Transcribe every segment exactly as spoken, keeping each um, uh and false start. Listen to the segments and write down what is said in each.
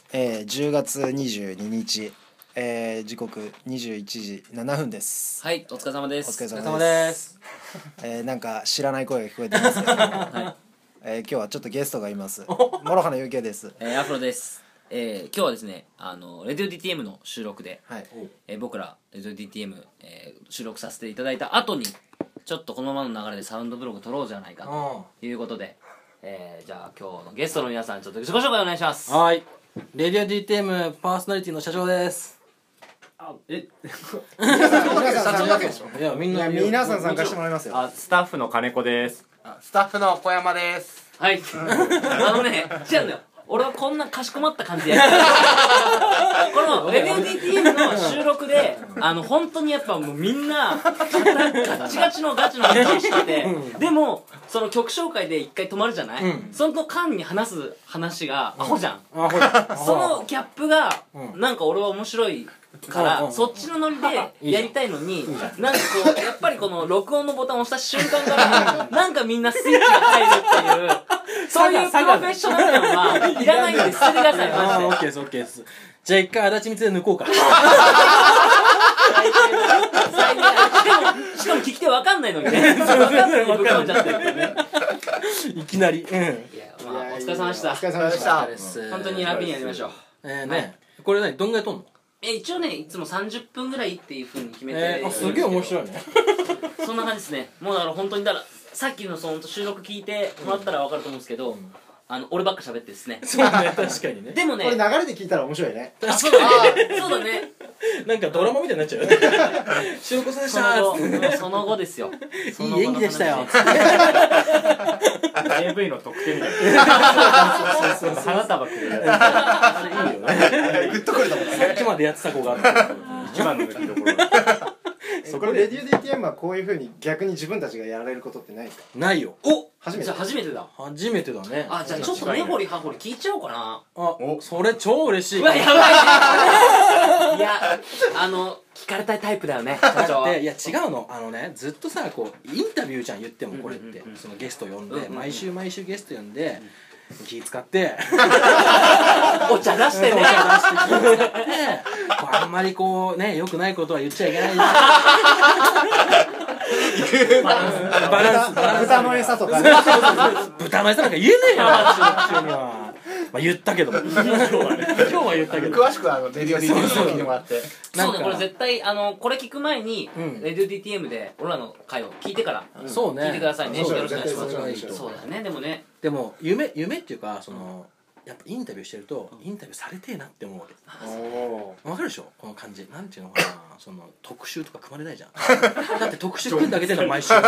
えー、じゅうがつにじゅうににち、えー、時刻にじゅういちじななふんです。 はい、お疲れ様です。 お疲れ様です。えー、なんか知らない声が聞こえてますけど、はい、えー、今日はちょっとゲストがいます。諸花ゆうけいです。 えー、アフロです。えー、今日はですね、あのレディオ ディーティーエム の収録で、 はい、 えー、僕らレディオ ディーティーエム、えー、収録させていただいた後にちょっとこのままの流れでサウンドブログ撮ろうじゃないかということで、えー、じゃあ今日のゲストの皆さんちょっと自己紹介お願いします。 はい、レディオ ディーティーエム パーソナリティの社長です。 あ、え皆さん皆さん社長だけでしょ。 いやみんな皆さん参加してもらいますよ。 あ、スタッフの金子です。あ、スタッフの小山です。 はい。あのね、違うんだよ。俺はこんなかしこまった感じでやってるこのレディオ ディーティーエム の収録であの本当にやっぱもうみんなガッチガチのガチの話をしてて、でもその曲紹介で一回止まるじゃない、うん、その間に話す話がアホじゃん、うん、そのギャップがなんか俺は面白いから、うん、そっちのノリでやりたいのに、うん、なんかこうやっぱりこの録音のボタンを押した瞬間からなんかみんなスイッチが入るっていうそういうプロフェッショナル感はいらないんで捨ててください。マジで。 オッケーですオッケーです。じゃあ一回足立光で抜こうか。 最低最低。しかもしかも聞き手わかんないのにね。分かんないのにぶっ込んじゃってるからね。 いきなり。うん。いやまあお疲れ様でした。 お疲れ様でした。 本当に楽にやりましょう。 えーね、これ何どんぐらい撮んの？ え一応ねいつもさんじゅっぷんぐらいっていう風に決めて。 えー、あすげえ面白いね。 そんな感じですね。もうだから本当にだからさっきのその収録聞いてもらったらわかると思うんですけど。うんあの俺ばっか喋ってですね。 そうね、確かにね。 でもね、 これ流れで聞いたら面白いね。 確かに。そうだね。 なんかドラマみたいになっちゃうよね。収録されたー。その後ですよ。 いい演技でしたよ。 エーブイ の特典みたいな。花束くれる。 あれいいよね。 グッとこれだもんね。 さっきまでやってた子がある。 一番の抜きどころ。 これレディオ ディーティーエム はこういう風に逆に自分たちがやられることってないですか？ ないよ。 お初めて。 じゃあ初めてだ。 初めてだね。 あじゃあちょっと根掘り葉掘り聞いちゃおうかな。 あそれ超嬉しい。 うわやばいね。いやあの聞かれたいタイプだよね。社長は。 いや違うのあのねずっとさこうインタビューじゃん言ってもこれってそのゲスト呼んで毎週毎週ゲスト呼んで。気使ってお茶出してねお茶出してあんまりこうね良くないことは言っちゃいけないバランスバランス豚の餌とかね豚の餌なんか言えねえよ私にはまあ言ったけど今日は言ったけど詳しくはレディオ ディーティーエム を聞いてもらってそうねこれ絶対あのこれ聞く前にレディオ ディーティーエム で俺らの回を聞いてから聞いてくださいね。よろしくお願いします。そうだねでもねでも夢夢っていうかそのやっぱインタビューしてるとインタビューされてえなって思うわけ。わかるでしょこの感じなんていうのかなその特集とか組まれないじゃん。だって特集組んであげてるの毎週。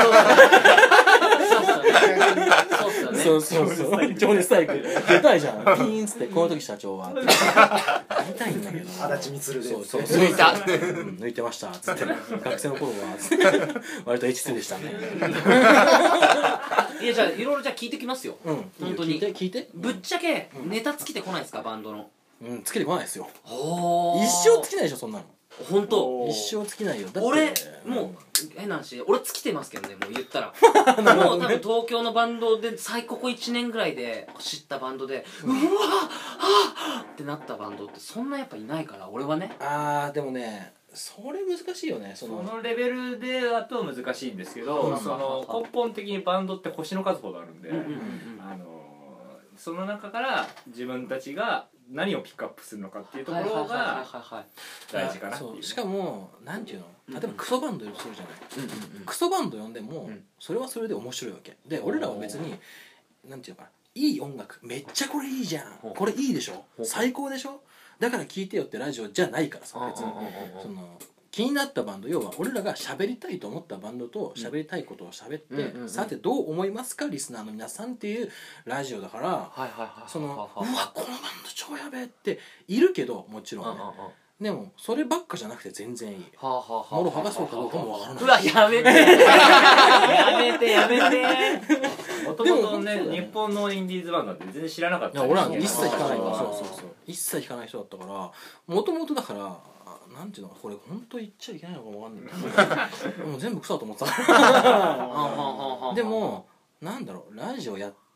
そうそうそう情熱大陸出たいじゃん。ピーンっつってこの時社長はなりたいんだけど足立光でそうそう抜いた抜いてましたっつって学生の頃は割と エイチツー でしたね。 いやじゃあいろいろじゃあ聞いてきますよ。 うん本当に聞いて聞いてぶっちゃけネタ尽きてこないですかバンドの。 うんつけてこないですよ。 一生尽きないでしょそんなの。 本当一生尽きないよ。だって俺もう変な話俺尽きてますけどねもう言ったらもう多分東京のバンドで最ここいちねんぐらいで知ったバンドでうわっはっってなったバンドってそんなやっぱいないから俺はね。 あーでもねそれ難しいよね。 そのそのレベルでだと難しいんですけど、うん、その根本的にバンドって星の数ほどあるんで、あのその中から自分たちが何をピックアップするのかっていうところが大事かなっていう。 しかもなんていうの例えばクソバンドいるとするじゃない、うんうん、クソバンド呼んでも、うん、それはそれで面白いわけで俺らは別になんていうのかないい音楽めっちゃこれいいじゃんこれいいでしょ最高でしょだから聴いてよってラジオじゃないからさ別にその気になったバンド要は俺らが喋りたいと思ったバンドと喋りたいことを喋って、うんうんうん、さてどう思いますかリスナーの皆さんっていうラジオだからそのうわこのバンド超やべえっているけどもちろんねでもそればっかじゃなくて全然いいもろはがそうかどうかもわからない。 うわやめてやめてやめてもともとね日本のインディーズバンドって全然知らなかった。 俺は一切聞かないからそうそうそう一切聞かない人だったからもともとだからなんていうのこれ本当言っちゃいけないのかもわかんないもう全部クソだと思ってたでもなんだろうラジオやっ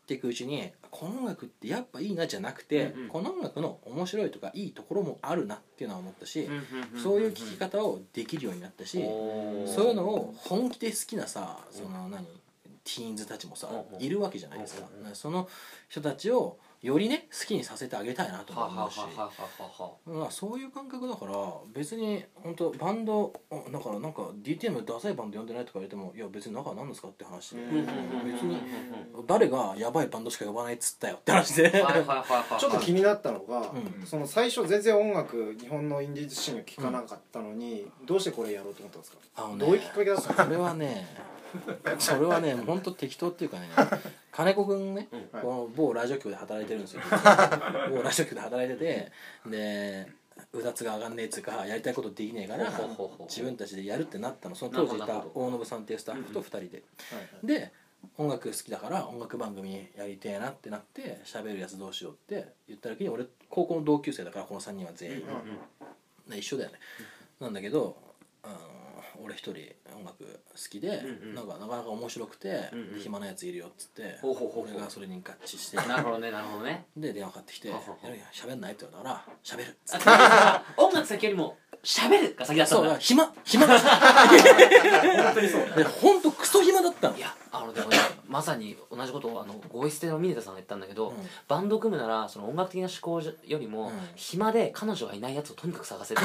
っていくうちにこの音楽ってやっぱいいなじゃなくて、 うんうん、 この音楽の面白いとかいいところもあるなっていうのは思ったし、 うんうんうん、 そういう聴き方をできるようになったし、そういうのを本気で好きなさ、その何ティーンズたちもさ、いるわけじゃないですか。その人たちをよりね好きにさせてあげたいなと思うし、まあそういう感覚だから別に本当バンドだからなんか ディーティーエム ダサいバンド呼んでないとか言われてもいや別に中は何ですかって話で、別に誰がヤバいバンドしか呼ばないっつったよって話で、 ちょっと気になったのが、 うん、 その最初全然音楽日本のインディーズシーンを聴かなかったのに、うん、どうしてこれやろうと思ったんですか？ あのね、 どういうきっかけだったんですか？ それはねそれはね本当適当っていうかね金子くんね、うん、この某ラジオ局で働いてるんですよ某ラジオ局で働いてて、でうだつが上がんねえっつうかやりたいことできねえから自分たちでやるってなったの。その当時いた大信さんっていうスタッフとふたりで、うん、で音楽好きだから音楽番組やりてえなってなって喋るやつどうしようって言った時に、俺高校の同級生だからこのさんにんは全員、うん、一緒だよね、うん、なんだけどあの俺一人音楽好きで、うんうん、なんかなかなか面白くて、うんうん、暇なやついるよっつって、うんうん、俺がそれに合致してなるほどねなるほどねで電話かかってきて「いや喋んない?」って言われたから「喋る」っつって音楽先よりも喋るが先だったんだ。 そう暇暇本当にそうで本当クソ暇だったの。 いやあのでもねまさに同じことをあのゴイステのミネタさんが言ったんだけど、うん、バンド組むならその音楽的な思考よりも、うん、暇で彼女がいないやつをとにかく探せる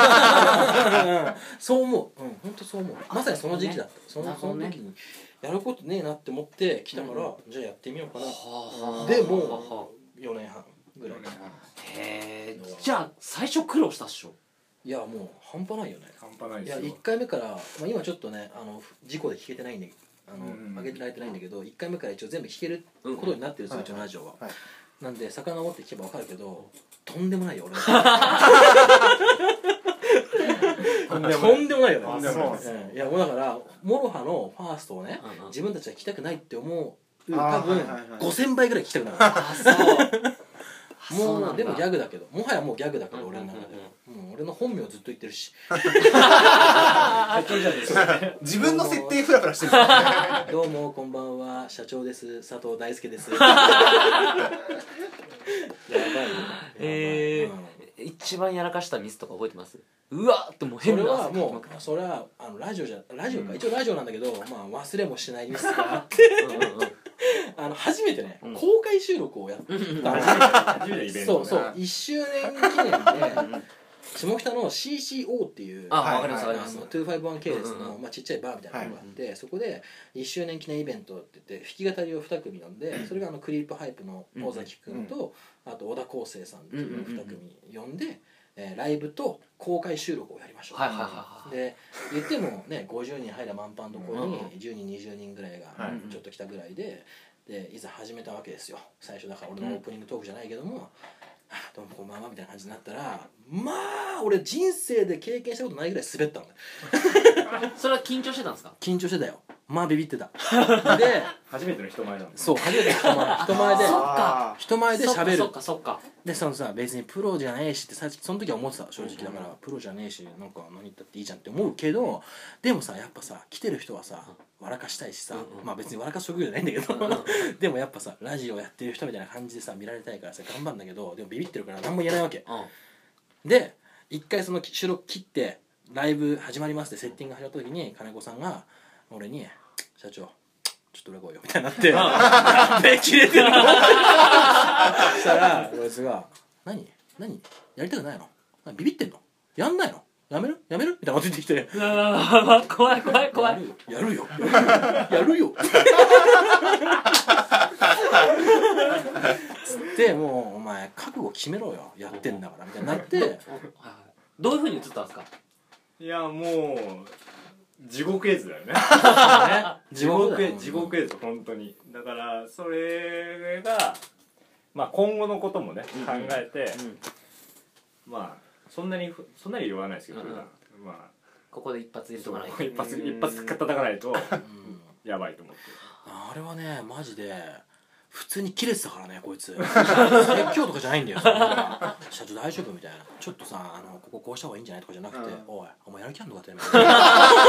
そう思う、うん、本当そう思う。まさにその時期だった、ね、そのその時にやることねえなって思って来たから、うん、じゃあやってみようかな、うん、でもうよねんはんぐらい。 へえ。じゃあ最初苦労したっしょ？ いやもう半端ないよね。 半端ないですよ。 いやいっかいめから、まあ、今ちょっとねあの事故で聞けてないんであの、うん、上げてられてないんだけどいっかいめから一応全部聞けることになってるんですよ、うちのラジオは、はい、なんで遡って聞けば分かるけどとんでもないよ俺とんでもないよね。うん、いやもうだからモロハのファーストをね、うんうん、自分たちは聞きたくないって思う多分ごせんばいぐらい聞きたくなる。あそうもうでもギャグだけどもはやもうギャグだけど俺の中で、うん、俺の本名ずっと言ってるし自分の設定フラフラしてるどうもこんばんは社長です佐藤大輔ですやばいね。 えー、一番やらかしたミスとか覚えてます？うわっってもう変な。 それはもうそれはあのラジオじゃラジオか、うん、一応ラジオなんだけど、まあ、忘れもしないミスがあってあの初めてね、うん、公開収録をやった初めてイベントそうそういっしゅうねん記念で下北の シーシーオー っていうあわかりますわかりますにひゃくごじゅういち系列の、まあ、ちっちゃいバーみたいなのがあって、はい、そこでいっしゅうねん記念イベントって言って弾き語りをに組呼んで、それがあのクリープハイプの尾崎くんと、うん、あと小田康生さんっていうに組呼んで、えー、ライブと公開収録をやりましょう、はいはいはい、で言ってもねごじゅうにん入ら満帆のところにじゅうにんにじゅうにんぐらいがちょっと来たぐらいで、でいざ始めたわけですよ。最初だから俺のオープニングトークじゃないけども、うん、どうもこんばんはみたいな感じになったら、まあ俺人生で経験したことないぐらい滑ったのねそれは緊張してたんですか？ 緊張してたよ。まあビビってたで初めての人前なんです。 そう初めての人前人前でそっか人前で喋る。 そっかそっかでそのさ別にプロじゃねえしってさその時は思ってた正直だから、うん、プロじゃねえしなんか何言ったっていいじゃんって思うけど、でもさやっぱさ来てる人はさ笑かしたいしさ、うんうん、まあ別に笑かす職業じゃないんだけど、うんうん、でもやっぱさラジオやってる人みたいな感じでさ見られたいからさ頑張るんだけど、でもビビってるから何も言えないわけ、うん、で一回その収録切ってライブ始まりますってセッティングが始まった時に金子さんが俺に「社長ちょっと俺来いよ」みたいになってなんで切れてるのそしたらこいつが「何何やりたくないの？ビビってんの？やんないの？やめるやめる?」みたいなこと言ってきて 「怖い怖い怖いやるよやるよ」つって「もうお前覚悟決めろよやってんだから」みたいになってどういう風に映ったんですか？ いやもう地獄絵図だよね地獄絵図地獄絵図本当に。だからそれがまあ今後のこともね考えて、うんうん、まあそんなにそんなに言わないですけど、うん、まあここで一発入れとかないと一発一発叩かないとやばいと思って。 あれはねマジで普通にキレてたからねこいつ説教とかじゃないんだよ社長大丈夫みたいな、ちょっとさあのこここうした方がいいんじゃないとかじゃなくて、 うんおいお前やる気あんのかってみたいな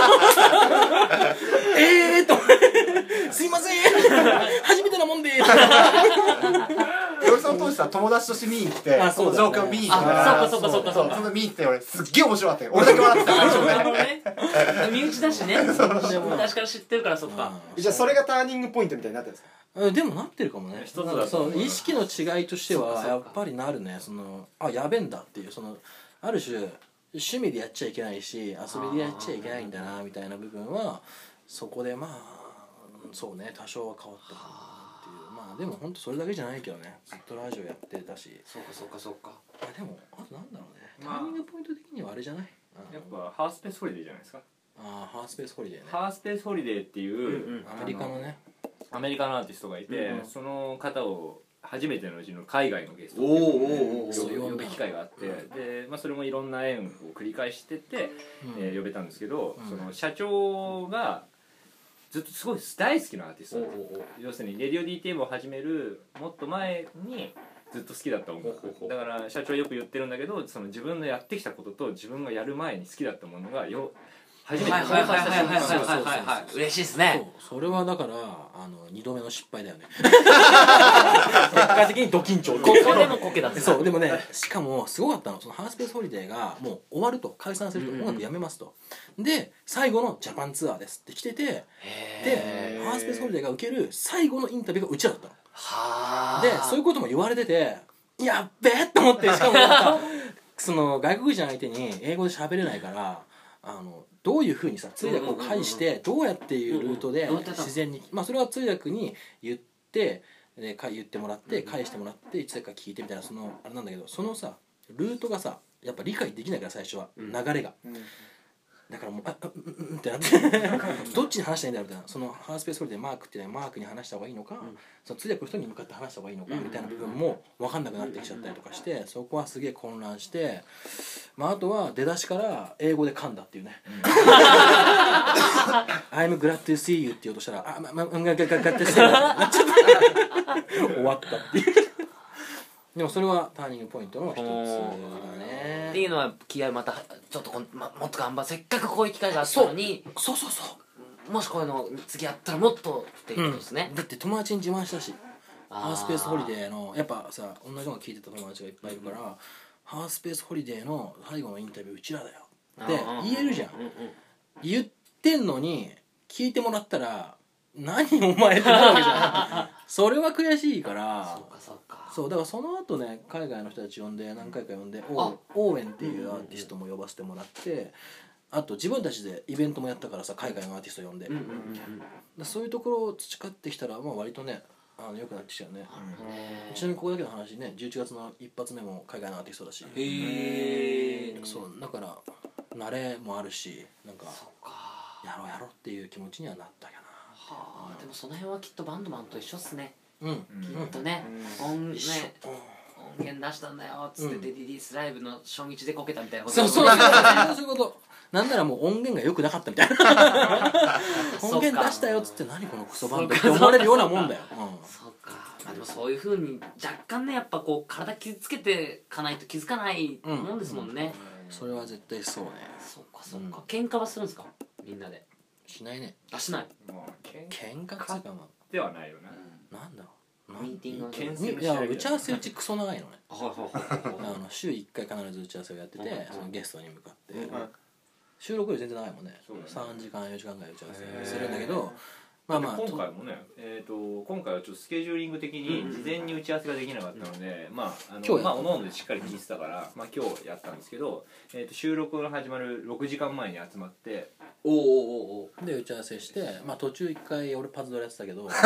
えーっとすいません初めてなもんで俺その当時さ友達として見に行ってあその状況を見に行ったあそっかそっかそっかそっかその見に行って俺すっげえ面白かったよ俺だけ笑ってた最初なるほどねね身内だしね昔から知ってるからそっかじゃあそれがターニングポイントみたいになってるんですかうんでもなってるかもね。 一つだとなんかそう思うな意識の違いとしてはやっぱりなるね。そのあやべえんだっていうそのある種趣味でやっちゃいけないし遊びでやっちゃいけないんだなみたいな部分はそこでまあそうね多少は変わったかなっていうまあでも本当それだけじゃないけどねずっとラジオやってたしそうかそうかそうかあでもあとなんだろうねタまあーニングポイント的にはあれじゃないあのやっぱハースペースホリデーじゃないですか。 あーハースペースホリデーねハースペースホリデーっていう、 うんうんアメリカのねアメリカのアーティストがいて、 うんうんその方を初めてのうちの海外のゲストおーおーおーそう呼ぶ機会があって、で、まあ、それもいろんな縁を繰り返してて、 うんえー呼べたんですけど、 うんその社長がずっとすごい大好きなアーティストおーおーおー要するにレディオ ディーティーエム を始めるもっと前にずっと好きだった音楽ほうほうほうだから社長よく言ってるんだけどその自分のやってきたことと自分がやる前に好きだったものがよ初めてはいはいはいはいはいはいそうそうそうはいはい嬉しいですねそうそれはだからあのにどめの失敗だよね結果的にド緊張ここでもこけたんですそうでもねしかもすごかったのそのハースペースホリデーがもう終わると解散するとうんうん音楽やめますとで最後のジャパンツアーですって来ててでへハースペースホリデーが受ける最後のインタビューがうちらだったのはあでそういうことも言われててやっべえって思ってしかもなんかその外国人相手に英語で喋れないからあのどういうふうにさ通訳を介してどうやっていうルートでうんうんどうやってやったの自然にまあそれは通訳に言ってでか言ってもらって返してもらっていつか聞いてみたいなそのあれなんだけどそのさルートがさやっぱ理解できないから最初は流れがだからもうあうんうんうんってなってどっちに話したらいいんだろうみたいなそのハースペースホリデーマークっていうのはマークに話した方がいいのか、 んその通訳の人に向かって話した方がいいのかうんみたいな部分も分かんなくなってきちゃったりとかしてそこはすげえ混乱して、まあ、あとは出だしから英語で噛んだっていうね「I'm glad to see you」って言おうとしたら「あまままががががってしてる」なっちゃって終わったっていうでもそれはターニングポイントの一つだねっていうのは気合またちょっとこん、ま、もっと頑張ってせっかくこういう機会があったのにそうそうそうもしこういうの次やったらもっとっていうことですね、 だって友達に自慢したしあハースペースホリデーのやっぱさ同じのが聞いてた友達がいっぱいいるから、ハースペースホリデーの最後のインタビューうちらだよって言えるじゃんうんうん言ってんのに聞いてもらったら何お前ってなるわけじゃんそれは悔しいからそうかそうかそうだからその後ね海外の人たち呼んで何回か呼んでオあーオーウェンっていうアーティストも呼ばせてもらってあと自分たちでイベントもやったからさ海外のアーティスト呼んで、 うんうんうんだそういうところを培ってきたらまあ割とねあの良くなってきたよね、 うんちなみにここだけの話ねじゅういちがつの一発目も海外のアーティストだしへえそうだから慣れもあるしなんかそっかやろうやろうっていう気持ちにはなったかはあでもその辺はきっとバンドマンと一緒っすねなうんうんきっとね音ね一緒音源出したんだよっつってうんでリリースライブの初日でこけたみたいなことそうそうそうそうそういうことなんならもう音源が良くなかったみたいな音源出したよっつって何このクソバンドって思われるようなもんだよ、 そうかまあでもそういうふうに若干ねやっぱこう体傷つけてかないと気づかないもんですもんね、 うん、それは絶対そうねそっかそっか、喧嘩はするんですかみんなでしないねあしないまあ喧喧嘩っつうかまではないよなあなんだろうなミーティングの時喧いや打ち合わせうちクソ長いのねはいはいはいあの週いっかい必ず打ち合わせをやってて、 うんそのゲストに向かって、 うん収録より全然長いもんねそうだねさんじかんよじかんぐらい打ち合わへーせするんだけどまあまあ今回もね、えー、と今回はちょっとスケジューリング的に事前に打ち合わせができなかったので、まああの今日やったまあおのおのでしっかり聞いてたから、まあ、今日やったんですけど、えー、と収録が始まるろくじかんまえに集まっておおおおおで打ち合わせして、まあ、途中いっかい俺パズドラやってたけど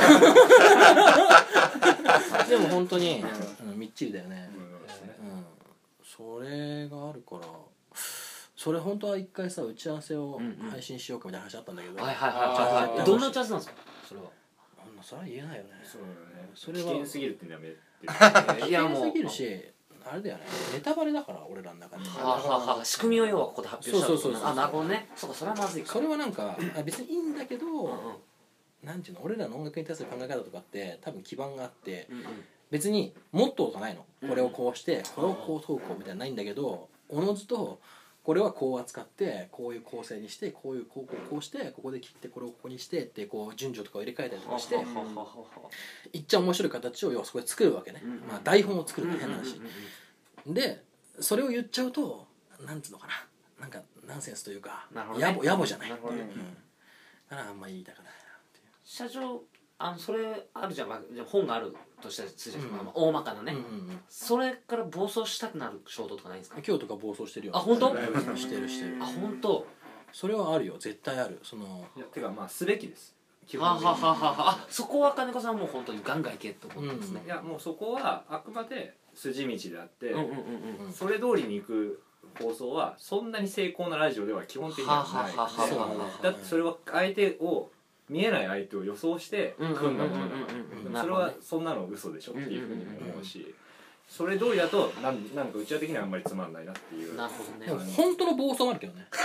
でも本当に、うん、みっちりだよね、うん、それがあるからそれ本当は一回さ打ち合わせを配信しようかみたいな話あったんだけど、 はいはいあーはいはいどんな打ち合わせなんですかそれはあんなそれは言えないよねそうだねそれは危険すぎるってやめていやもうすぎるしあれだよねネタバレだから俺らの中ではあはあはあ仕組みを要はここで発表したそうそうそうそうあなるほどねそうかそれはまずいかそれはなんかあ別にいいんだけど、 うんうんなんていうの俺らの音楽に対する考え方とかって多分基盤があってうんうん別にモットーがないの、これをこうしてこれをこう投稿みたいなのないんだけど、おのずとこれはこう扱ってこういう構成にしてこういうこうこうこうしてここで切ってこれをここにしてってこう順序とかを入れ替えたりとかしていっちゃ面白い形を要はそこで作るわけね、まあ、台本を作るの変な話で、それを言っちゃうとなんつうのかな、なんかナンセンスというか野暮野暮じゃないっていう、うん、だからあんまり言いたくないなっていう。 社長あのそれあるじゃん、まあ、じゃあ本があるとしたらするじゃん、まあまあ大まかなね、 うんうんうん、 それから暴走したくなる衝動とかないんですか？ 今日とか暴走してるよ。 あ本当？ してるしてる。 あ本当？ それはあるよ、絶対ある。そのいやてかまあすべきです。 はははははあ、そこは金子さんはもう本当にガンガンいけと思ってますね、 いやもうそこはあくまで筋道であって、 うんうんうんうん、 それ通りに行く放送はそんなに成功なラジオでは基本的にはないので、だってそれは相手を見えない相手を予想して組んだものだからそれはそんなの嘘でしょっていうふうに思うし、それ通りだとなんなんかうちわ的にはあんまりつまんないなっていう。 なるほどね。 でも本当の暴走もあるけどね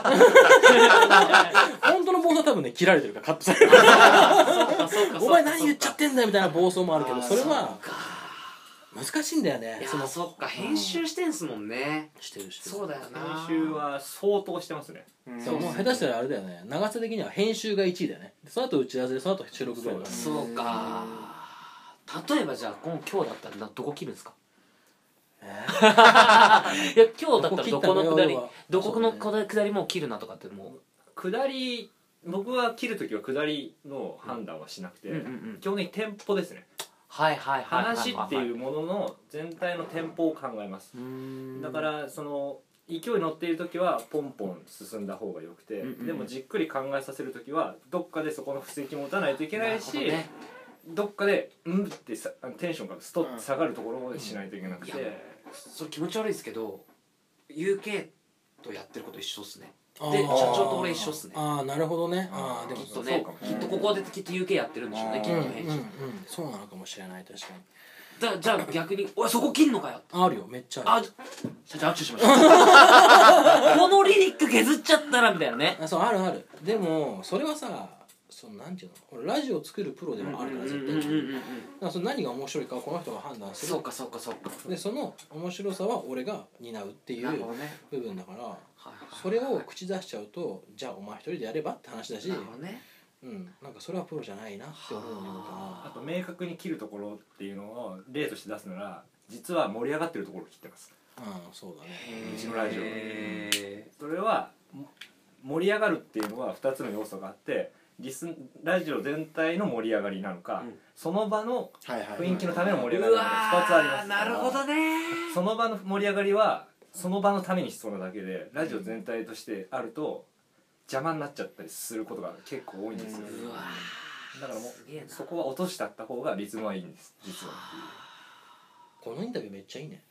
本当の暴走は多分ね切られてるからカットされるお前何言っちゃってんだよみたいな暴走もあるけど、それは難しいんだよね。 いやそのそっか、編集してんすもんね。 してるしてる。 そうだよな。 編集は相当してますね。 そうもう下手したらあれだよね、長さ的には編集がいちいだよね。その後打ち合わせでその後収録ぐらいだから。 そうか。例えばじゃあ今今日だったらどこ切るんですか？いや今日だったらどこのくだりどこのくだりもう切るなとかってもう下り、僕は切るときは下りの判断はしなくて、うんうんうん、基本的にテンポですね。 はいはいはいはい、 話っていうものの全体のテンポを考えます。だからその勢い乗っている時はポンポン進んだ方がよくて、うんうん、でもじっくり考えさせる時はどっかでそこの布石も打たないといけないし、ね、どっかでうんってさテンションがストッと下がるところをしないといけなくて、うん、 それ気持ち悪いですけど ユーケー とやってること一緒っすね。で社長と俺一緒っすね。 ああなるほどね。ああでもきっとね、きっとここできっと ユーケー やってるんでしょうね、きっと編集、うんうん、 そうなのかもしれない。確かに。 だじゃあ逆に「おいそこ切んのかよ」 あるよ、めっちゃある。 あ社長握手しましたこのリリック削っちゃったらみたいなね。 あそうあるある。でもそれはさ、そのなんていうの、俺ラジオを作るプロでもあるから絶対。だからその何が面白いかをこの人が判断する。 そうかそうかそうか。でその面白さは俺が担うっていう部分だから、それを口出しちゃうとじゃあお前一人でやればって話だし。なるほどね。うん、なんかそれはプロじゃないなって思うのかな。 あと明確に切るところっていうのを例として出すなら、実は盛り上がってるところを切ってます。 うん、そうだね。 うちのラジオ。それは盛り上がるっていうのはふたつの要素があって、リスラジオ全体の盛り上がりなのか、うん、その場の雰囲気のための盛り上がりなのかふたつあります。 なるほどね。 その場の盛り上がりはその場のために必要なだけで、ラジオ全体としてあると邪魔になっちゃったりすることが結構多いんですよ。うわだからもうそこは落としてあった方がリズムはいいんです実はっていう。 このインタビューめっちゃいいね。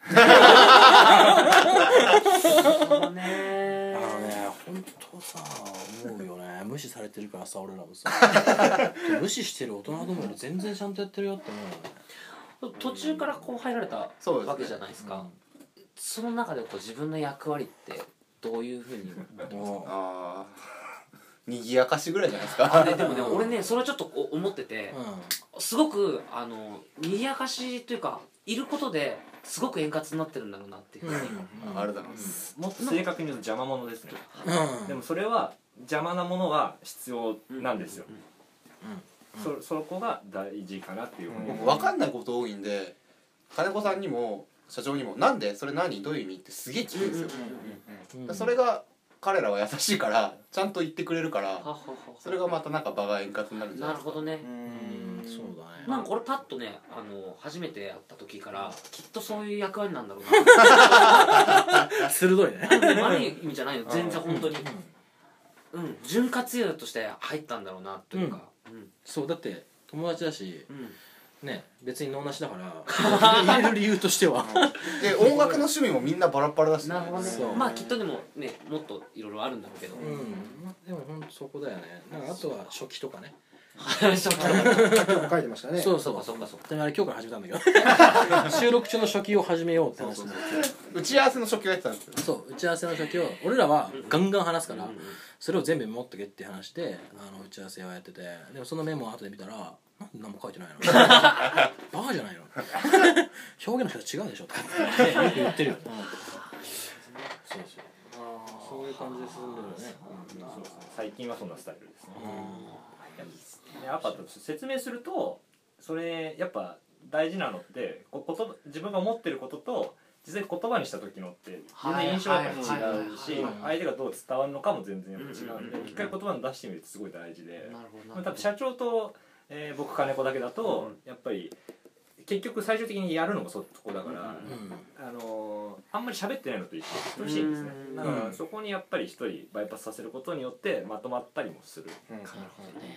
そうね。 あのね本当さ思うよね。無視されてるからさ俺らもさ無視してる大人どもより全然ちゃんとやってるよって思うよね。 途中からこう入られたわけじゃないですか。その中でこう自分の役割ってどういうふうにあにぎやかしぐらいじゃないですか。 あ、ね、でもね俺ねそれはちょっと思ってて、うん、すごくあのにぎやかしというかいることですごく円滑になってるんだろうなっていうふうに、 うんうん、あるだろう、 もっと正確に言うと邪魔者ですね、うん、でもそれは邪魔なものは必要なんですよ、うんうんうん、そ, そこが大事かなっていうふうに、 うん、僕分かんないこと多いんで金子さんにも社長にもなんでそれ何どういう意味ってすげえ聞くんですよ、うんうんうん、それが彼らは優しいからちゃんと言ってくれるからそれがまたなんか場が円滑になるんじゃないですか。 なるほどね。 うんそうだね。 なんかこれパッとねあの初めて会った時からきっとそういう役割なんだろうな鋭いね。 悪い意味じゃないの全然本当にうん、うん、潤滑油として入ったんだろうなというか、 うんうん、そうだって友達だし、うんね、別に脳なしだから入れる理由としてはで音楽の趣味もみんなバラバラだし、ね、 なるほどね。まあきっとでもねもっといろいろあるんだろうけど、うん、 でもほんとそこだよね。なんかあとは初期とかね書いてましたね。 そうそうそうそうそう。あれ今日から始めたんだけど収録中の初期を始めようって話になって打ち合わせの初期をやってたんですよ。 そう打ち合わせの初期を俺らはガンガン話すから、それを全部メモっとけって話であの打ち合わせをやってて、でもそのメモを後で見たらなんで何も書いてないのバカじゃないの表現の仕方違うでしょとかってよく言ってるよ、うん、そうそうそういう感じで進んでるよね、 うん、そうですね。最近はそんなスタイルですね。うん、やっぱ説明するとそれやっぱ大事なのってこ言葉自分が思ってることと実際言葉にした時のって全然印象がやっぱり違うし相手がどう伝わるのかも全然やっぱ違うんで、一回言葉に出してみるってすごい大事で、多分社長と、えー、僕金子だけだとやっぱり結局最終的にやるのもそこだから、うん、あのー、あんまり喋ってないのと一緒しいんですね。だからそこにやっぱり一人バイパスさせることによってまとまったりもする。うん、なるほどね。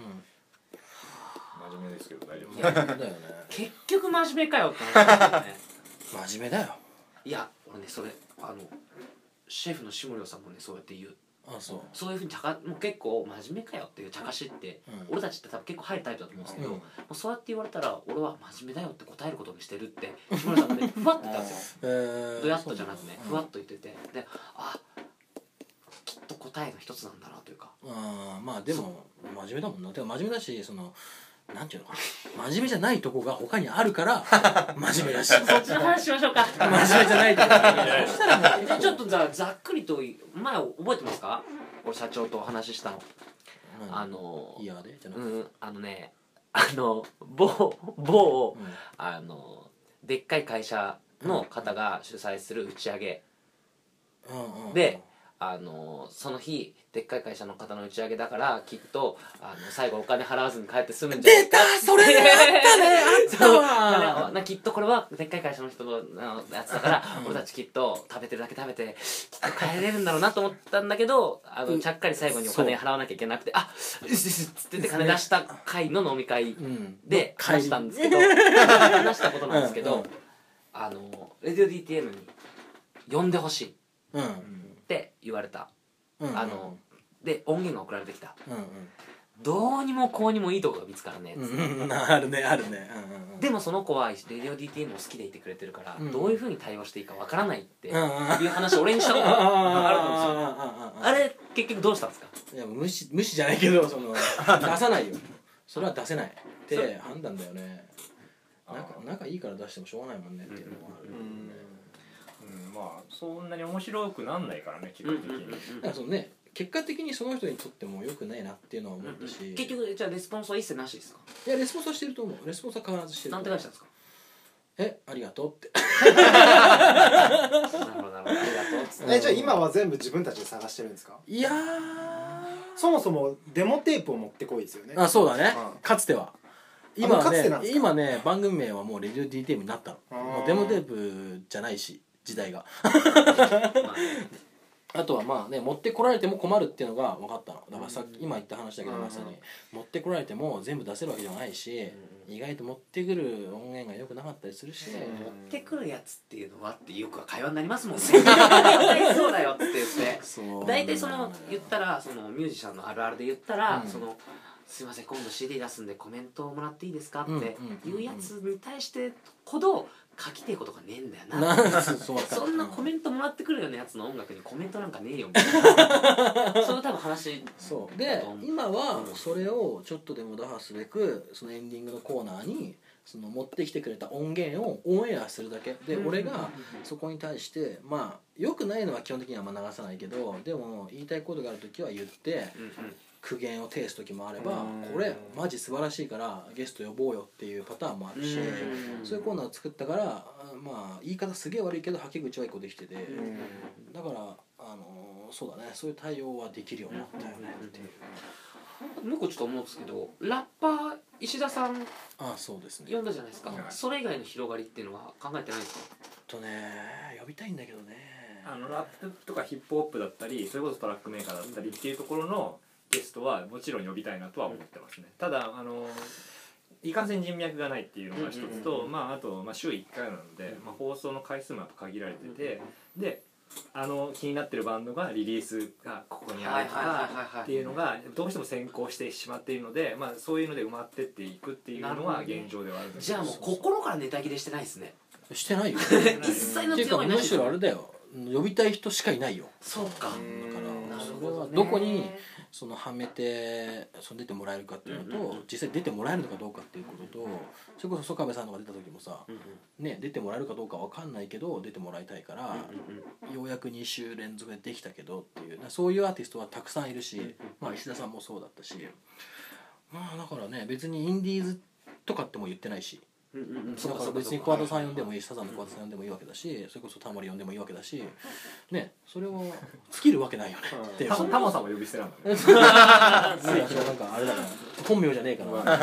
真面目ですけど大丈夫ですか？ 結局真面目かよって話だよね。 真面目だよ。 いや俺ねそれあのシェフの下村さんもねそうやって言う。 あそうそういうふうにちゃかもう結構真面目かよっていう茶化しって、うん、俺たちって多分結構入るタイプだと思うんですけど、うん、もうそうやって言われたら俺は真面目だよって答えることにしてるって下村さんがねふわっと言ったんですよ。どやっとじゃなくねふわっと言っててであきっと答えの一つなんだなというか。 あまあでも真面目だもんな。でも真面目だしそのなんていうのかな真面目じゃないとこが他にあるから真面目だしそっちの話しましょうか。 真面目じゃないとこがそしたらもうちょっとざざっくりと前覚えてますか？俺社長とお話ししたの。あのいやでじゃなくて、うん、あのねあの某某、うん、あのでっかい会社の方が主催する打ち上げ、うん、であのその日でっかい会社の方の打ち上げだからきっとあの最後お金払わずに帰って済むんじゃないか。 出たそれねあったねあったわなきっとこれはでっかい会社の人のやつだから俺たちきっと食べてるだけ食べてきっと帰れるんだろうなと思ったんだけどあのちゃっかり最後にお金払わなきゃいけなくてあっうっすっつって金出した会の飲み会で話したんですけど話したことなんですけどあのレディオ ディーティーエム に呼んでほしいって言われた。あので音源が送られてきた、うんうん、どうにもこうにもいいとこが見つからね、 うん、あるねあるね、 うんうん、でもその子はレディオ ディーティーエム を好きでいてくれてるから、うん、どういう風に対応していいかわからないっていう話を俺にしたことがあるんですよ。あれ結局どうしたんですか？ いや無視無視じゃないけどその出さないよそれは出せないって判断だよね。仲仲いいから出してもしょうがないもんねっていうのはあるよね。 うん、まあそんなに面白くなんないからね結果的に、うんうんうん、だからそのね結果的にその人にとっても良くないなっていうのは思ったし、うんうん、 結局じゃあレスポンスは一切なしですか？ いやレスポンスはしてると思う。レスポンスは必ずしてる。 なんて返したんですか？ えありがとうってなるほどなるほどありがとうっえじゃあ今は全部自分たちで探してるんですか？ いやそもそもデモテープを持ってこいですよね。 あそうだね、うん、かつては今はね今ね番組名はもうレディオ ディーティーエム になったの。もうデモテープじゃないし時代があとはまあね持ってこられても困るっていうのが分かったの。だからさっき今言った話だけどまさに持ってこられても全部出せるわけじゃないし意外と持ってくる音源が良くなかったりするし持ってくるやつっていうのはってよく会話になりますもんねそうだよって言って大体その言ったらそのミュージシャンのあるあるで言ったら、うん、そのすいません今度 シーディー 出すんでコメントをもらっていいですかっていうやつに対してほど書きてえことがねえんだよなそんなコメントもらってくるようなやつの音楽にコメントなんかねえよみたいなそういう多分話そうで今はそれをちょっとでも打破すべくそのエンディングのコーナーにその持ってきてくれた音源をオンエアするだけで俺がそこに対してまあ良くないのは基本的にはあんま流さないけどでも言いたいことがある時は言って苦言を呈す時もあればこれマジ素晴らしいからゲスト呼ぼうよっていうパターンもあるしそういうコーナーを作ったからまあ言い方すげえ悪いけどはけ口はいっこできててだからあのそうだねそういう対応はできるようになったよねっていうもう一個ちょっと思うんですけどラッパー石田さんあそうですね呼んだじゃないですかそれ以外の広がりっていうのは考えてないんですか？ とね呼びたいんだけどねあのラップとかヒップホップだったりそれこそトラックメーカーだったりっていうところのゲストはもちろん呼びたいなとは思ってますね。ただあのいかんせん人脈がないっていうのが一つと、まああとまあ週いっかいなので、まあ、放送の回数もやっぱ限られてて、であの気になってるバンドがリリースがここにあるとかっていうのがどうしても先行してしまっているので、まあそういうので埋まってっていくっていうのは現状ではあるんです。 じゃあもう心からネタ切れしてないですね。 してないよ。 一切の強いない。 むしろあれだよ。呼びたい人しかいないよ。 そうか。だからそれはどこにそのはめてその出てもらえるかっていうのと、 うんうんうん実際出てもらえるのかどうかっていうことと、それこそ曽我部さんとか出た時もさ、 うんね、出てもらえるかどうかわかんないけど出てもらいたいから、 うんうんようやくに週連続でできたけどっていうそういうアーティストはたくさんいるし、まあ、石田さんもそうだったし、まあだからね別にインディーズとかっても言ってないし。 うんうんうんだから別に桑田さん呼んでもいいし、サザンの桑田さん呼んでもいいわけだし、それこそタモリ呼んでもいいわけだし、ね、それを尽きるわけないよねっていう。 タモタモさんも呼び捨てなんだねそれはなんかあれだから本名じゃねえかな。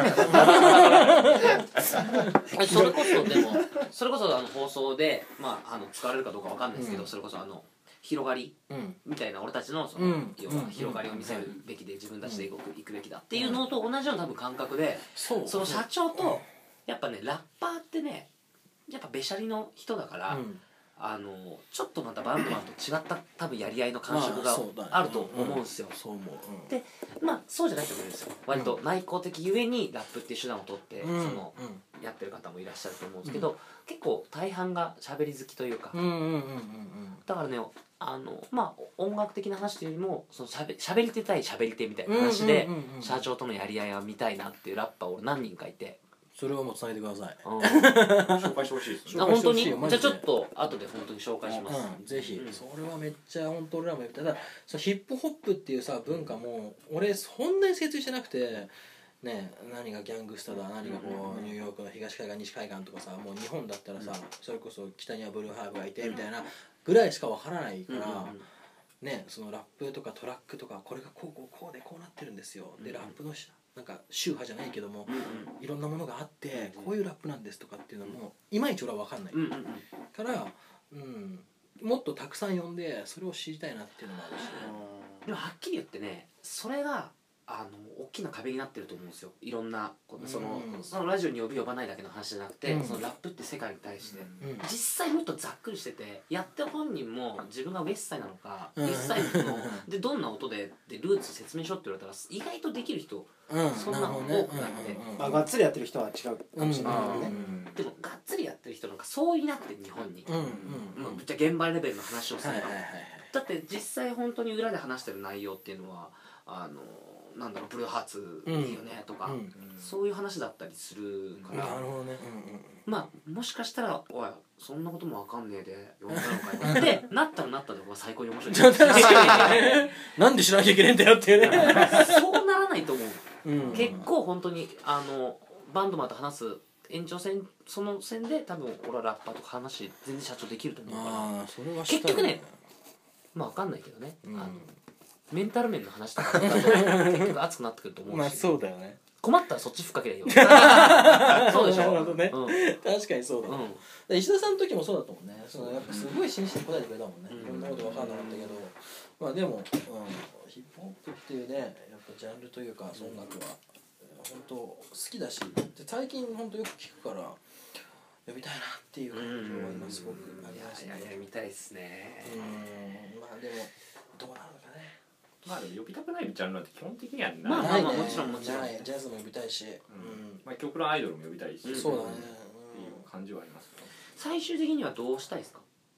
それこそでもそれこそあの放送でまああの使われるかどうかわかんないですけど、 うんそれこそあの広がりうんみたいな俺たちのその、 うん要は広がりを見せるべきで自分たちで動く行くべきだっていうのと同じような多分感覚で、 そうその社長とやっぱねラッパーってねやっぱべしゃりの人だから、 うんあのちょっとまたバンドマンと違った多分やり合いの感触がまあそうだねあると思うんですよ。 そう思う、うんでまあそうじゃない人もいるんですよ。割と内向的ゆえにラップっていう手段を取って、 うんそのやってる方もいらっしゃると思うんですけど、結構大半が喋り好きというか、 うんうんうんうんうんだからねあのまあ音楽的な話というよりもそのしゃべ喋り手対喋り手みたいな話で、 うんうんうんうん社長とのやり合いは見たいなっていうラッパーを俺何人かいて、 それはもう伝えてください。 うん、 紹介してほしいですねあ本当に紹介してほしいよマジでじゃあちょっと後で本当に紹介します。 うん、ぜひ、 うんそれはめっちゃ本当俺らもやりたい。ただそのヒップホップっていうさ文化も俺そんなに精通してなくてね、何がギャングスタだ何がこうニューヨークの東海岸西海岸とかさ、もう日本だったらさ、それこそ北にはブルーハーブがいてみたいなぐらいしかわからないから、ね、そのラップとかトラックとかこれがこうこうこうでこうなってるんですよ、でラップのしなんか宗派じゃないけども、いろんなものがあってこういうラップなんですとかっていうのもいまいち俺は分かんない、 うんうんうんから、うん、もっとたくさん読んでそれを知りたいなっていうのもあるし、 でもはっきり言ってねそれがあの大きな壁になってると思うんですよ。いろんなこうその、 うんそのラジオに呼び呼ばないだけの話じゃなくて、 うんそのラップって世界に対して、 うん実際もっとざっくりしててやってる本人も自分がウェッサイなのか、 うんウェッサイのでどんな音ででルーツ説明しろって言われたら意外とできる人うん、 そんな多くなくてまあがっつりやってる人は違うかもしれないけどね、 でもがっつりやってる人なんかそういなくて日本に、 うんうんまあじゃあ現場レベルの話をすれば、 はいはいはいはいだって実際本当に裏で話してる内容っていうのはあのなんだろうブルーハーツいいよねとか、 うんそういう話だったりするから、 なるほどね、 まあもしかしたら「おいそんなこともわかんねえで呼んだのかよ」ってなったらなったで僕は最高に面白い確かになんで知らなきゃいけないんだよっていうね、 そうならないと思う、 うん結構本当にあのバンドマンと話す延長線その線で多分俺はラッパーとか話全然社長できると思うからああそれは結局ねまあわかんないけどね、 うんあのメンタル面の話とかだと結局熱くなってくると思うし、 まあそうだよね、 困ったらそっちふっかけりゃいいよそうでしょなるほどねうん確かにそうだね、 うん石田さんの時もそうだったもんね、そのやっぱすごい真摯に答えてくれたもんね、 うんいろんなこと分かんなかったけど、まあでも、うん、ヒップホップっていうねやっぱジャンルというかその音楽は本当好きだし、で最近本当よく聞くから呼びたいなっていう感情は今すごくありますね。 いやいや見たいっすねうん、まあでもどうなるのかね。 まあでも呼びたくないジャンルなんて基本的にはない、 まあないね、 もちろんもちろんないジャズも呼びたいし、 うんまあ、極論アイドルも呼びたいし、 うんそうだね、 っていう感じはありますよね。 最終的にはどうしたいですか？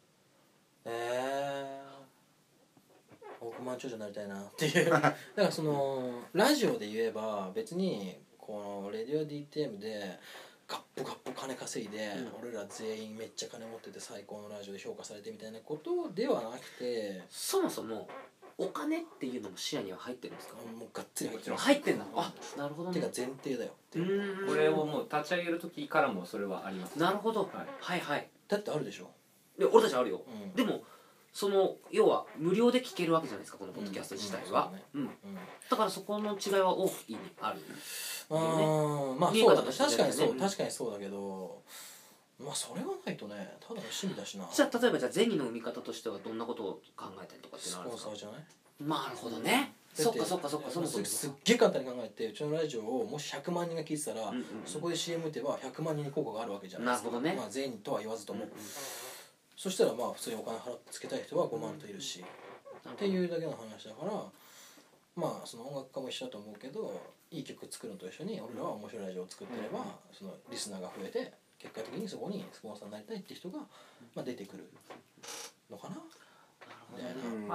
えー、億万長者になりたいなっていうだからそのラジオで言えば別にこのレディオ ディーティーエム でガッポガッポ金稼いで、 うん俺ら全員めっちゃ金持ってて最高のラジオで評価されてみたいなことではなくて、 そもそもお金っていうのも視野には入ってるんですか？ もうがっつり入ってる入ってんだ。あ、なるほどね。 てか前提だよってういう、 ーんこれをもう立ち上げる時からもそれはあります。 なるほど。 はいはいはい。 だってあるでしょ、 で俺たちあるよ。 うんでもその要は無料で聞けるわけじゃないですかこのポッドキャスト自体は。うん。 うんだからそこの違いは大きいにある。 あーまあ見えそうだね、 方として確かにそう、 ね確かにそうだけど、まあそれがないとねただの趣味だしな。 じゃあ例えばじゃあ銭の生み方としてはどんなことを考えたりとかっていうスのはあるんですか？ ポンサーじゃない。 なるほどね。 だってそっかそっかそっかそもそも。 すすっげえ簡単に考えてうちのラジオをもしひゃくまんにんが聞いてたら、 うんうんうんそこで シーエム 打てばひゃくまんにんに効果があるわけじゃないですか。 なるほどねまあ全員とは言わずとも、 うんうんそしたらまあ普通にお金払ってつけたい人はごまんといるし、っていうだけの話だから、まあその音楽家も一緒だと思うけどいい曲作るのと一緒に俺らは面白いラジオを作ってれば、そのリスナーが増えて結果的にそこにスポンサーになりたいって人が、まあ、出てくるのかな。 なるほどね。 まあ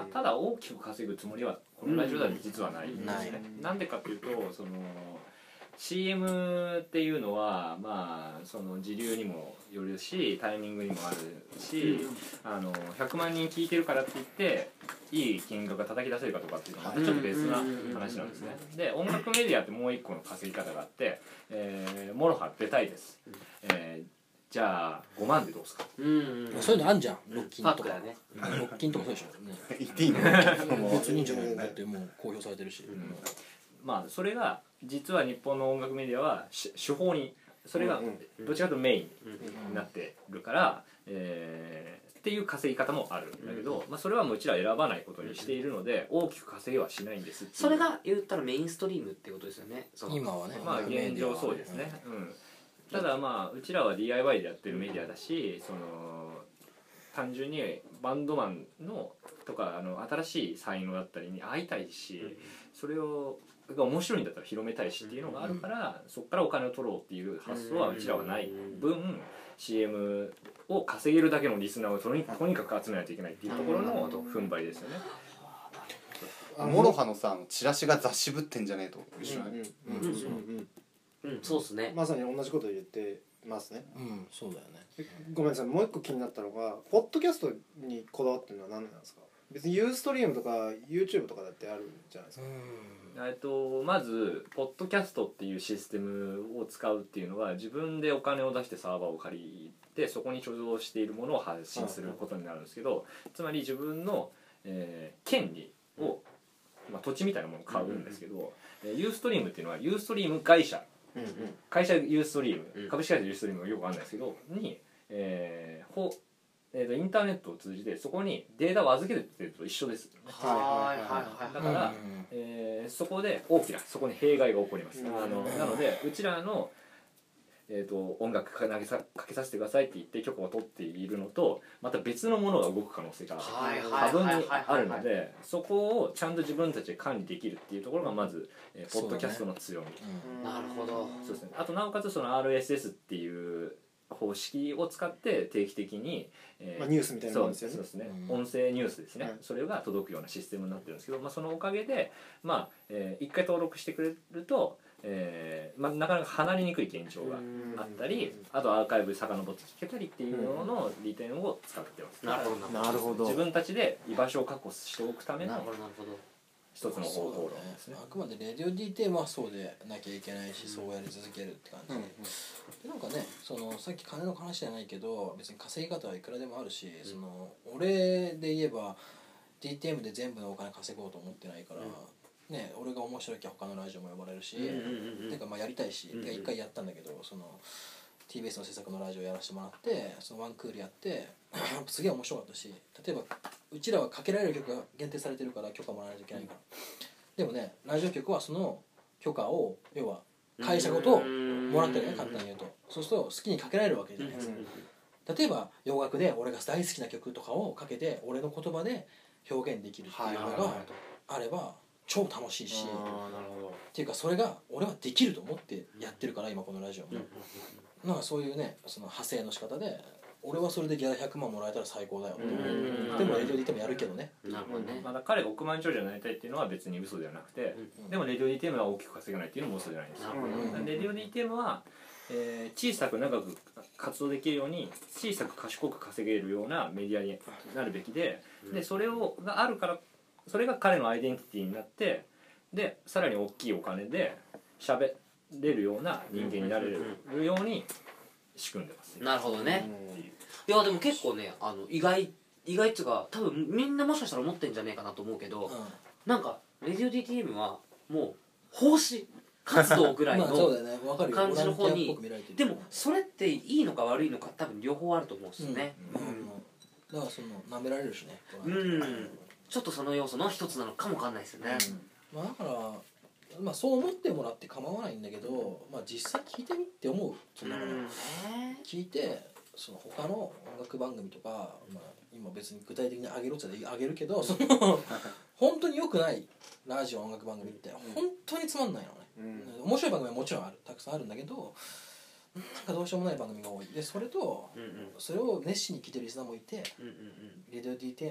ただ大きく稼ぐつもりはこのラジオでは実はないんですね、 うんなんでかっていうとその シーエム っていうのはまあその時流にもよるしタイミングにもあるし、あのひゃくまんにん聞いてるからって言っていい金額が叩き出せるかとかっていうのはちょっと別な話なんですね。で音楽メディアってもう一個の稼ぎ方があって「えー、モロハ出たいです」えーじゃあごまんでどうですか。 うんそういうのあんじゃん、ロッキンパッとかクだね。 ロッキンとかそうでしょ、ね、 言っていいの別にいいんじゃないだってもう公表されてるし、 うんまあそれが実は日本の音楽メディアはし手法にそれがどちらかというとメインになってるから、えーっていう稼ぎ方もあるんだけど、まあ、それはもううちら選ばないことにしているので大きく稼ぎはしないんですっていうそれが言ったらメインストリームってことですよね。その今はねまあ現状そうですね、うん、ただまあうちらは ディーアイワイ でやってるメディアだしその単純にバンドマンのとかあの新しい才能だったりに会いたいしそれをが面白いんだったら広めたいしっていうのがあるからそこからお金を取ろうっていう発想はうちらはない分 シーエム を稼げるだけのリスナーをとにとにかく集めないといけないっていうところの踏ん張りですよね。 モロハのさチラシが雑誌ぶってんじゃねえと一緒にうんうんうんうんうんうんそうですね。 まさに同じこと言ってますね。 うんそうだよね。 ごめんなさい、もう一個気になったのがポッドキャストにこだわってるのは何なんですか。別にユーストリームとか YouTube とかだってあるじゃないですか。 えっとまずポッドキャストっていうシステムを使うっていうのは自分でお金を出してサーバーを借りてそこに貯蔵しているものを発信することになるんですけど、つまり自分の、えー権利を、まあ、土地みたいなものを買うんですけど、えーユーストリームっていうのはユーストリーム会社うんうん会社ユーストリーム、 うん株式会社ユーストリームがよくわかんないですけどに、えーほえー、とインターネットを通じてそこにデータを預けるっていうと一緒ですよね。 はいはいはいだから、えーそこで大きなそこに弊害が起こります、 うんあのなのでうちらの、えー、と音楽かけさかけさせてくださいって言って許可を取っているのとまた別のものが動く可能性がはいはい多分はいはいにあるのでそこをちゃんと自分たちで管理できるっていうところがまず、えーポッドキャストの強み。 なるほど。 そうですね、あとなおかつその アールエスエス っていう方式を使って定期的に、えーまあニュースみたいなもんですよねそうそうですね、 うん音声ニュースですね、 はいそれが届くようなシステムになってるんですけど、まあ、そのおかげで、まあえー、一回登録してくれると、えーまあ、なかなか離れにくい現状があったりあとアーカイブ遡って聞けたりっていうのの利点を使ってます、 なるほどなるほど。 自分たちで居場所を確保しておくためのなるほどなるほど。 一つの方法論ねですね。 あくまでレディオ ディーティーエム はそうでなきゃいけないし、そうやり続けるって感じで、でなんかねそのさっき金の話じゃないけど別に稼ぎ方はいくらでもあるし、その俺で言えば ディーティーエム で全部のお金稼ごうと思ってないから、ね、俺が面白いきゃ他のラジオも呼ばれるし、 うんうんうんうんてかまあやりたいし、 うんうんてか一回やったんだけどその ティービーエス の制作のラジオやらせてもらってそのワンクールやってすげえ面白かったし、例えばうちらはかけられる曲が限定されてるから許可もらわないといけないから、でもねラジオ局はその許可を要は会社ごともらってるね、簡単に言うと。そうすると好きにかけられるわけじゃないですか。例えば洋楽で俺が大好きな曲とかをかけて俺の言葉で表現できるっていうのがあれば超楽しいし、 ああなるほど。 っていうかそれが俺はできると思ってやってるから今このラジオも、なんかそういうねその派生の仕方で俺はそれでギャラひゃくまんもらえたら最高だよって思う。でもレディオ ディーティーエム やるけどね。 なるほどね。 まだ彼が億万長者になりたいっていうのは別に嘘ではなくて、 うんでもレディオ ディーティーエム は大きく稼げないっていうのも嘘じゃないんですよ。 なるほどうんレディオ ディーティーエム は、えー小さく長く活動できるように小さく賢く稼げるようなメディアになるべきで、でそれをがあるからそれが彼のアイデンティティになってでさらに大きいお金で喋れるような人間になれるように仕組んでます、 なるほどね。いやでも結構ねあの意外意外っていうか多分みんなもしかしたら思ってんじゃねえかなと思うけど、なんかレディオ ディーティーエム はもう奉仕活動ぐらいまあそうだのよね、わかるよ。 感じの方にボランティアっぽく見られてるでもそれっていいのか悪いのか多分両方あると思うんですよね。 うんうんだからその舐められるしね。 うんちょっとその要素の一つなのかもわかんないですよね。 まあだからまあそう思ってもらって構わないんだけど、まあ実際聞いてみって思う。そんなから聞いてその他の音楽番組とか、まあ、今別に具体的に上げろって言ったら上げるけど、その本当に良くないラジオ音楽番組って本当につまんないのね、うん、面白い番組はもちろんある、たくさんあるんだけどなんかどうしようもない番組が多いで、それと、 うんうんそれを熱心に聞いてるリスナーもいて、 うんうんレディオ ディーティーエム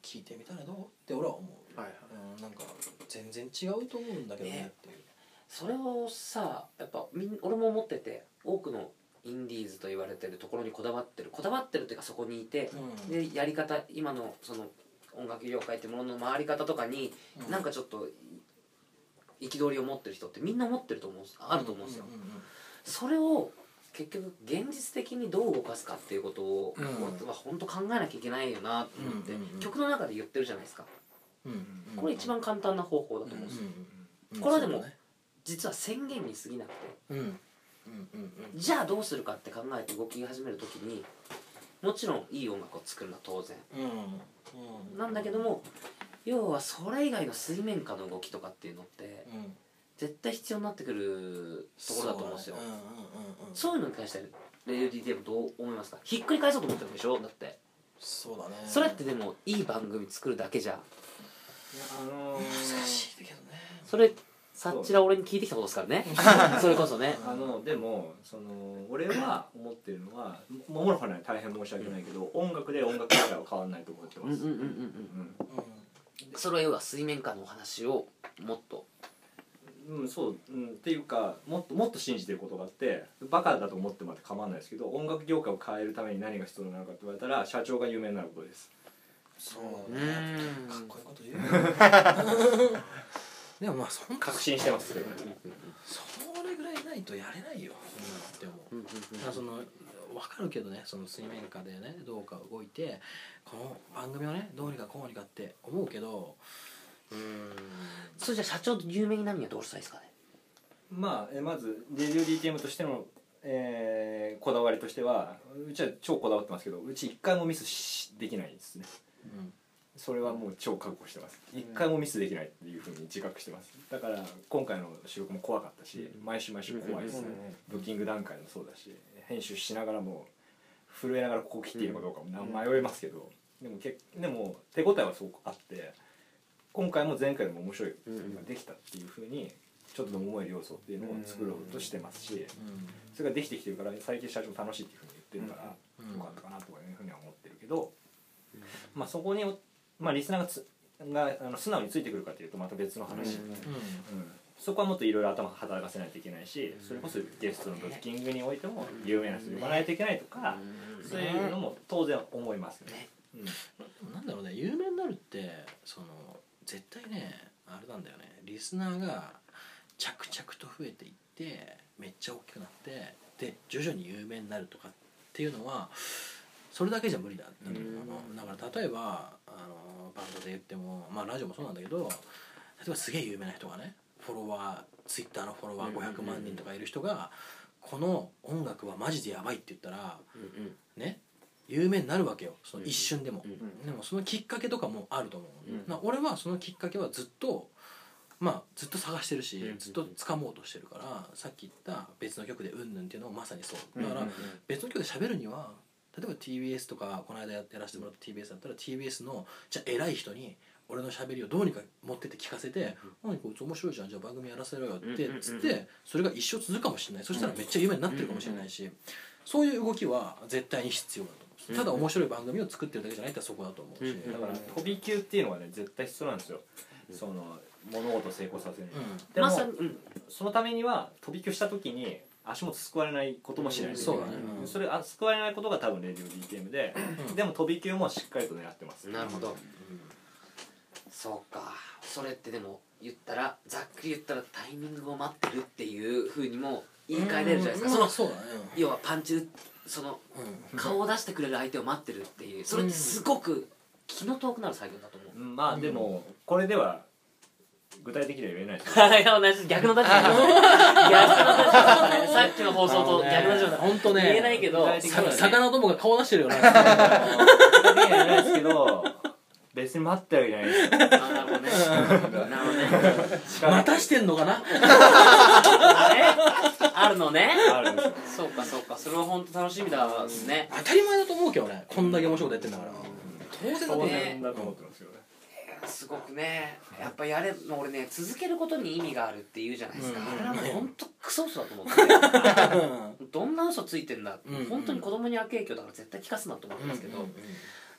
聞いてみたらどうって俺は思う、 はいはいうん、なんか全然違うと思うんだけどねねっていう。 それをさやっぱみん俺も思ってて、多くのインディーズと言われてるところにこだわってるこだわってるっていうかそこにいて、 うんでやり方今のその音楽業界っていうものの回り方とかに、 うん、 なんかちょっと憤りを持ってる人ってみんな思ってると思うあると思うんですよ、 うんうんうんそれを結局現実的にどう動かすかっていうことを、 うん俺は本当考えなきゃいけないよなと思って、 うんうんうん曲の中で言ってるじゃないですか。 うんうん、 これ一番簡単な方法だと思うんですよ、 うんうん、 これはでもそうだね実は宣言に過ぎなくて、 うんうんうんうんじゃあどうするかって考えて動き始めるときにもちろんいい音楽を作るのは当然うんうんなんだけども、要はそれ以外の水面下の動きとかっていうのってうん絶対必要になってくるところだと思うんですよ。 そうだねそういうのに対してレディオ ディーティーエム どう思いますか？ひっくり返そうと思ってるんでしょだって。 そうだね。 それってでもいい番組作るだけじゃあのー難しいけどね。 それさっちら俺に聞いてきたことですからねそれこそね。 あのでもその俺は思ってるのはももろはに大変申し訳ないけど、音楽で音楽業界は変わらないと思ってます。 うんうんうんうんうん。それは要は水面下のお話をもっとうん、そう、うん、っていうかもっともっと信じてることがあって、バカだと思ってもらって構わないですけど、音楽業界を変えるために何が必要なのかって言われたら社長が有名になることです。 そううだね。 んかっこいいこと言う。でもまあそん確信してます。 それぐらいないとやれないよ。でも、 うんうんまあその分かるけどね、その水面下でねどうか動いてこの番組をねどうにかこうにかって思うけど。 うん。それじゃあ社長と有名になるにはどうしたらいいですかね？ まあえまずレディオ ディーティーエム としての、えーこだわりとしては、うちは超こだわってますけど、うち一回もミスしできないですね。 うんそれはもう超覚悟してます。一回もミスできないっていうふうに自覚してます。だから今回の収録も怖かったし、毎週毎週怖いですね。ブッキング段階もそうだし、編集しながらも震えながらここ切っていいのかどうかも迷いますけど、でもけでも手応えはすごくあって、今回も前回でも面白いのができたっていうふうにちょっとでも思える要素っていうのを作ろうとしてますし、それができてきてるから最近社長楽しいっていうふうに言ってるからよかったかなというふうには思ってるけど、まあそこにまあリスナーがつがあの素直についてくるかというとまた別の話、うんそこはもっといろいろ頭働かせないといけないし、それこそゲストのブッキングにおいても有名な人呼ばないといけないとか、そういうのも当然思いますよね。うんなんだろうね、有名になるってその絶対ねあれなんだよね、リスナーが着々と増えていってめっちゃ大きくなってで徐々に有名になるとかっていうのはそれだけじゃ無理だっていうの。だから例えばあのバンドで言っても、まあラジオもそうなんだけど、例えばすげえ有名な人がねフォロワーツイッターのフォロワーごひゃくまんにんとかいる人がこの音楽はマジでやばいって言ったらね有名になるわけよ、その一瞬でも、うんうん、でもそのきっかけとかもあると思う、うん、俺はそのきっかけはずっとまあずっと探してるし、うん、ずっと掴もうとしてるから、さっき言った別の曲でうんぬんっていうのもまさにそうだから、別の曲で喋るには例えば ティービーエス とかこの間やらせてもらった ティービーエス だったら ティービーエス のじゃあ偉い人に俺の喋りをどうにか持ってって聞かせて「何こいつ面白いじゃん、じゃあ番組やらせろよ」ってつってそれが一生続くかもしれない。そしたらめっちゃ有名になってるかもしれないし、そういう動きは絶対に必要だと思う。ただ面白い番組を作ってるだけじゃないってそこだと思うし、 だから飛び級っていうのはね絶対必要なんですよ、その物事を成功させるには、 うん、 でも、 まさに、うん、 そのためには飛び級した時に足元救われないこともしないといけない、 そうだね、うん、 それあ救われないことが多分レディオ ディーティーエム で、うん、でも飛び級もしっかりと狙ってます。 なるほど、うん、そうか。それってでも言ったらざっくり言ったらタイミングを待ってるっていうふうにも言い換えれるじゃないですか、 うん、 その、 そうだね、 要はパンチその、うん、顔を出してくれる相手を待ってるっていう、それってすごく気の遠くなる作業だと思う、 うん、まあでもこれでは具体的には言えないですいや同じ逆の立場逆の立場さっきの放送と逆の立場だ本当ね言えないけど魚どもが顔出してるよね具体的には言えないですけど別に待ってるわけじゃないですよ。 あなるほどねなるほどね待たしてんのかなあれあるのねあるんですよ。 そうかそうか、それは本当楽しみだですね。 当たり前だと思うけどね、こんだけ面白いことやってんだから当然だ当と然だと思ってますけどね。 すごくねやっぱやれ俺ね続けることに意味があるって言うじゃないですか、 うんあれはもう本当クソ嘘だと思ってどんな嘘ついてんだ、 うん、 本当に子供に悪影響だから絶対聞かすなと思ってますけど、 うんうんうん、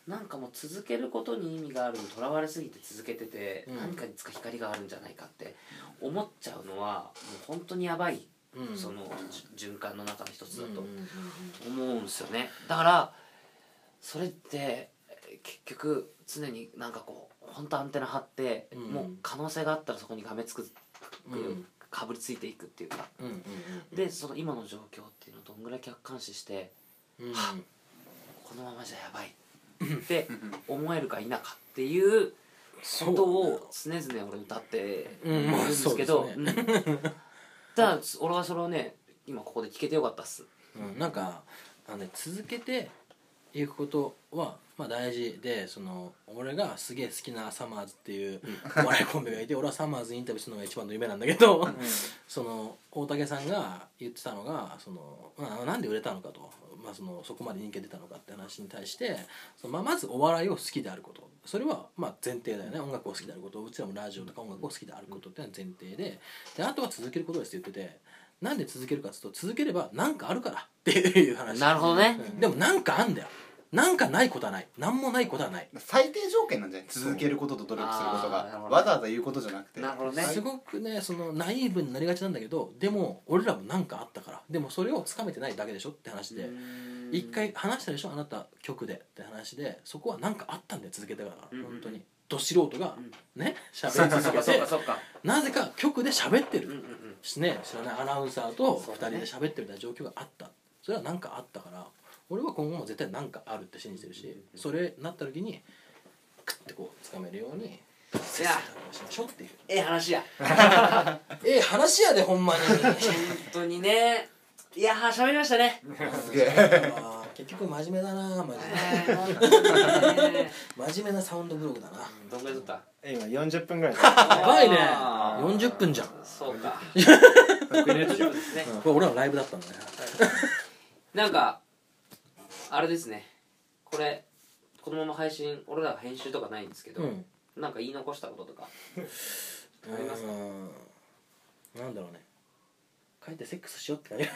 なんかもう続けることに意味があるにとらわれすぎて続けてて、 うん何かにつか光があるんじゃないかって思っちゃうのはもう本当にやばい、 うんそのじ循環の中の一つだとうんうん思うんですよね。だからそれって結局常になんかこう本当アンテナ張って、 うんもう可能性があったらそこにがめつくっていう、 うんかぶりついていくっていうか、 うんうんでその今の状況っていうのをどんぐらい客観視してうんうんこのままじゃやばいって思えるか否かっていうことを常々俺歌っているんですけど、 うんまあそううんただ俺はそれをね今ここで聞けてよかったっす。 うん、なんかあの、ね、続けていくことは、まあ、大事で、その俺がすげえ好きなサマーズっていうお笑いコンビがいて、俺はサマーズにインタビューするのが一番の夢なんだけど、その大竹さんが言ってたのがその、まあ、なんで売れたのかと、まあ、そのそこまで人気が出たのかって話に対してその、まあ、まずお笑いを好きであること、それはまあ前提だよね。音楽を好きであること、うちらもラジオとか音楽を好きであることっていうのは前提で、であとは続けることですって言ってて、なんで続けるかっていうと、続ければ何かあるからっていう話。 なるほどね、 うんでもなんかあんだよ。なんかないことはない。なんもないことはない。 最低条件なんじゃない、続けることと努力することあーなるほどがわざわざ言うことじゃなくて。 なるほどねすごくね、そのナイーブになりがちなんだけど、でも俺らもなんかあったから、でもそれをつかめてないだけでしょって話で、一回話したでしょあなた曲でって話で、そこはなんかあったんで続けてたから、 うん本当にど素人がね喋りそっかそっ続けてかそっか、 なぜか曲で喋ってる、 うんうんうん、 しね、知らないアナウンサーとふたそうだねりで喋ってるみたいな状況があった。それは何かあったから、俺は今後も絶対何かあるって信じてるし、それなった時にクッてこう掴めるようにいやしましょうっていうええ話やええ話やでほんまに本当にね。いやー喋りましたね。 すげえ。 あー結局真面目だな、マジえー本当にねで真面目なサウンドブログだな。 どんぐらい撮った？ 今よんじゅっぷんぐらいやばいね、 あーよんじゅっぷんじゃん。こそうか。 得意のやつじゃんですね。 れ俺らのライブだったんだね。 なんかあれですね。これこのまま配信、俺らが編集とかないんですけど、 うんなんか言い残したこととかありますか？ うーんなんだろうね、帰ってセックスしようって感じ。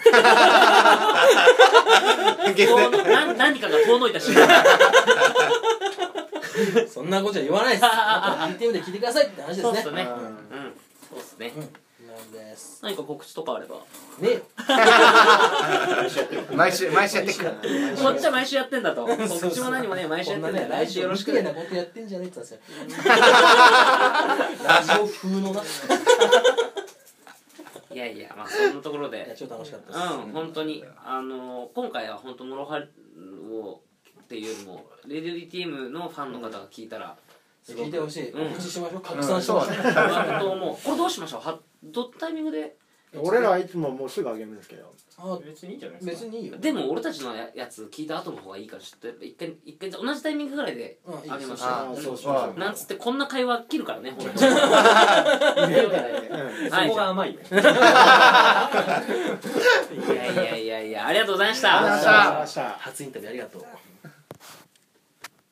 遠のな何かが遠のいた瞬間。 そんなことじゃ言わないです。聞いてみて聞いてくださいって話ですね。 そうっすね。 ううんん、そうっすね。 うん、なんです。 何か告知とかあれば。 ねえ。 毎週毎週やってくから。 こっちは毎週やってんだと。告知も何もね毎週やってんだよ。来週よろしく綺麗ね。 なことやってんじゃねえって言ったんですよ。ラジオ風のな。いいやいや、まあそんなところやで。 超楽しかったです。 うん、本当にあの今回は本当諸刃をっていうよりもレディオ ディーティーエムのファンの方が聞いたらすごく聞いてほしい。 うん告知しましょう。拡散しましょう。 本当もうこれどうしましょうはどタイミングで俺らはいつももうすぐあげるんですけどあ、 別にいいんじゃないですか。 別にいいよ。 でも俺たちのややつ聞いた後の方がいいからちょっと一回一回同じタイミングぐらいでうんいいあげましょあうあそうそうそうなんつってこんな会話切るからね本当にうんそこが甘いよ。 いやいやいやいやありがとうございましたありがとうございました初インタビューありがとう。